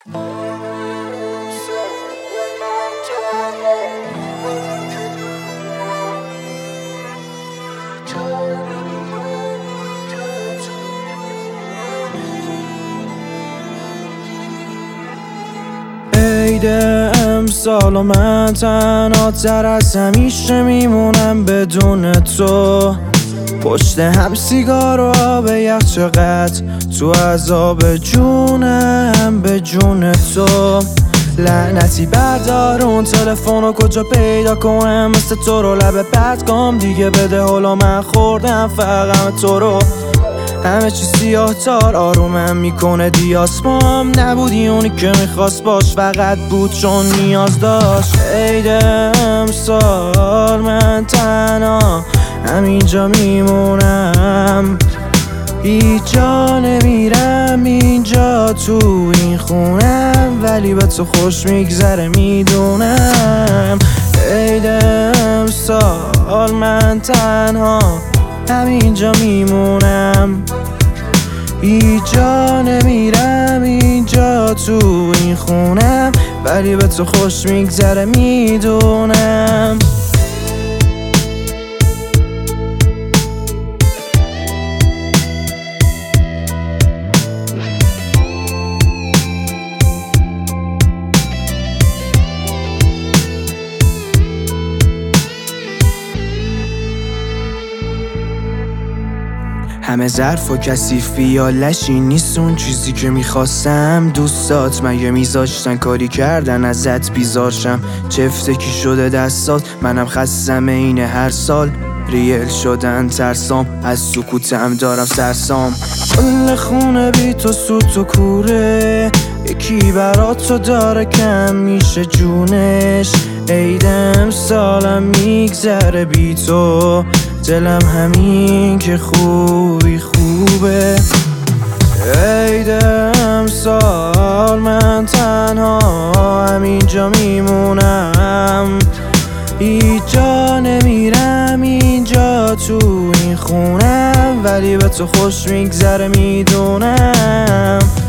عید امسال و من تنها تر از همیشه میمونم بدون تو. پشت هم سیگار و آب یخ، چقدر تو عذاب جونم به جون تو. لعنتی بردار اون تلفنو، کجا پیدا کنم مثل تو رو؟ لب بدگام دیگه بده، حالا من خوردم فقط تو رو. همه چی سیاه تار آرومم میکنه، دیاسپام نبودی اونی که میخواست باش، فقط بود چون نیاز داشت. عید امسال من تنها همینجا میمونم، هیچ جا نمیرم اینجا تو این خونم، ولی به تو خوش میگذره میدونم. عید امسال من تنها همینجا میمونم، هیچ جا نمیرم اینجا تو این خونم، ولی به تو خوش میگذره میدونم. همه ظرف و کثیفی یا لشی نیست اون چیزی که میخواستم. دوستات مگه میذاشتن کاری کردن ازت بیزارشم؟ چفتکی شده دستات، منم خستم این هر سال ریل شدن ترسام، از سکوتم دارم سرسام. کل خونه بی تو سوت و کوره، یکی برات تو داره کم میشه جونش. عید امسالم میگذره بی تو، دلم همین که خوبی خوبه. عید امسال من تنها همینجا میمونم، هیچ جا نمیرم اینجا تو این خونم، ولی به تو خوش میگذره میدونم.